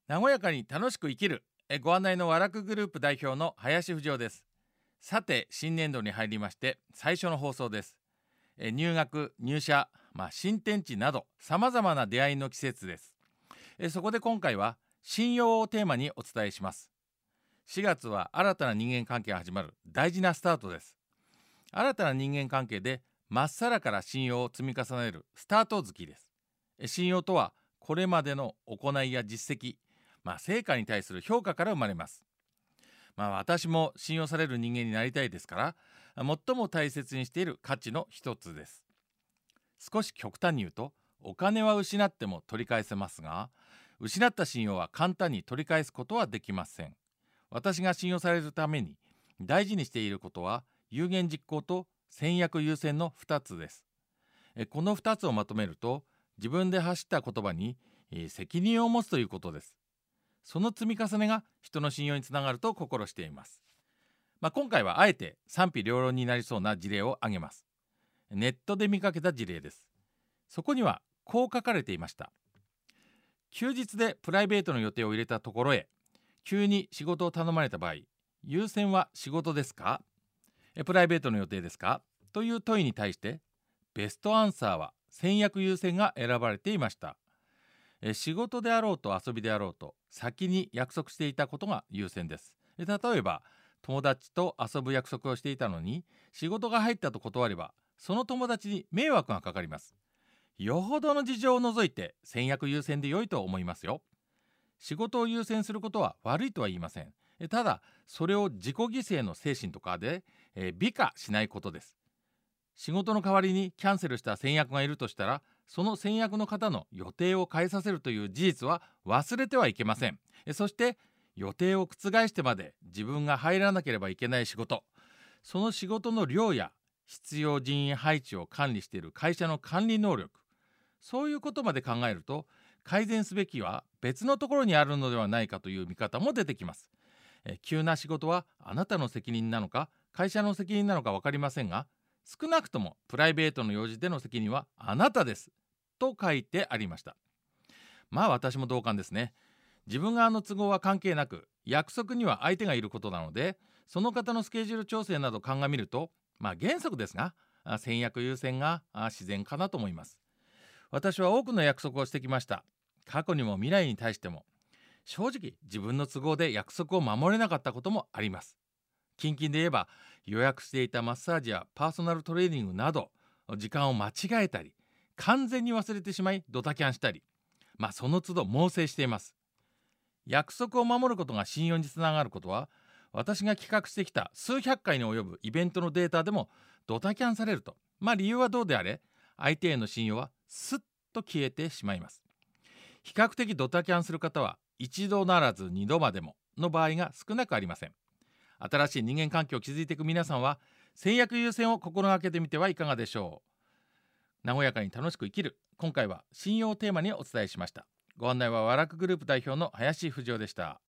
和やかに楽しく生きるご案内の和楽グループ代表の林富士です。さて新年度に入りまして最初の放送です。入学入社、新天地などさまざまな出会いの季節です。そこで今回は信用をテーマにお伝えします。4月は新たな人間関係が始まる大事なスタートです。新たな人間関係でまっさらから信用を積み重ねるスタート月です。信用とはこれまでの行いや実績、成果に対する評価から生まれます。私も信用される人間になりたいですから、最も大切にしている価値の一つです。少し極端に言うと、お金は失っても取り返せますが、失った信用は簡単に取り返すことはできません。私が信用されるために大事にしていることは、有言実行と戦略優先の2つです。この2つをまとめると、自分で発した言葉に責任を持つということです。その積み重ねが人の信用につながると心しています。今回はあえて賛否両論になりそうな事例を挙げます。ネットで見かけた事例です。そこにはこう書かれていました。休日でプライベートの予定を入れたところへ急に仕事を頼まれた場合、優先は仕事ですか、プライベートの予定ですかという問いに対して、ベストアンサーは戦略優先が選ばれていました。仕事であろうと遊びであろうと先に約束していたことが優先です。例えば友達と遊ぶ約束をしていたのに仕事が入ったと断れば、その友達に迷惑がかかります。よほどの事情を除いて戦略優先で良いと思いますよ。仕事を優先することは悪いとは言いません。ただそれを自己犠牲の精神とかで美化しないことです。仕事の代わりにキャンセルした先約がいるとしたら、その先約の方の予定を変えさせるという事実は忘れてはいけません。そして予定を覆してまで自分が入らなければいけない仕事、その仕事の量や必要人員配置を管理している会社の管理能力、そういうことまで考えると、改善すべきは別のところにあるのではないかという見方も出てきます。急な仕事はあなたの責任なのか会社の責任なのか分かりませんが、少なくともプライベートの用事での責任はあなたですと書いてありました。私も同感ですね。自分側の都合は関係なく、約束には相手がいることなので、その方のスケジュール調整など鑑みると、原則ですが戦略優先が自然かなと思います。私は多くの約束をしてきました。過去にも未来に対しても。正直自分の都合で約束を守れなかったこともあります。近々で言えば、予約していたマッサージやパーソナルトレーニングなど時間を間違えたり、完全に忘れてしまいドタキャンしたり、その都度猛省しています。約束を守ることが信用につながることは、私が企画してきた数百回に及ぶイベントのデータでもドタキャンされると、理由はどうであれ相手への信用はスッと消えてしまいます。比較的ドタキャンする方は一度ならず二度までもの場合が少なくありません。新しい人間関係を築いていく皆さんは、戦略優先を心がけてみてはいかがでしょう。和やかに楽しく生きる、今回は信用をテーマにお伝えしました。ご案内は和楽グループ代表の林富士でした。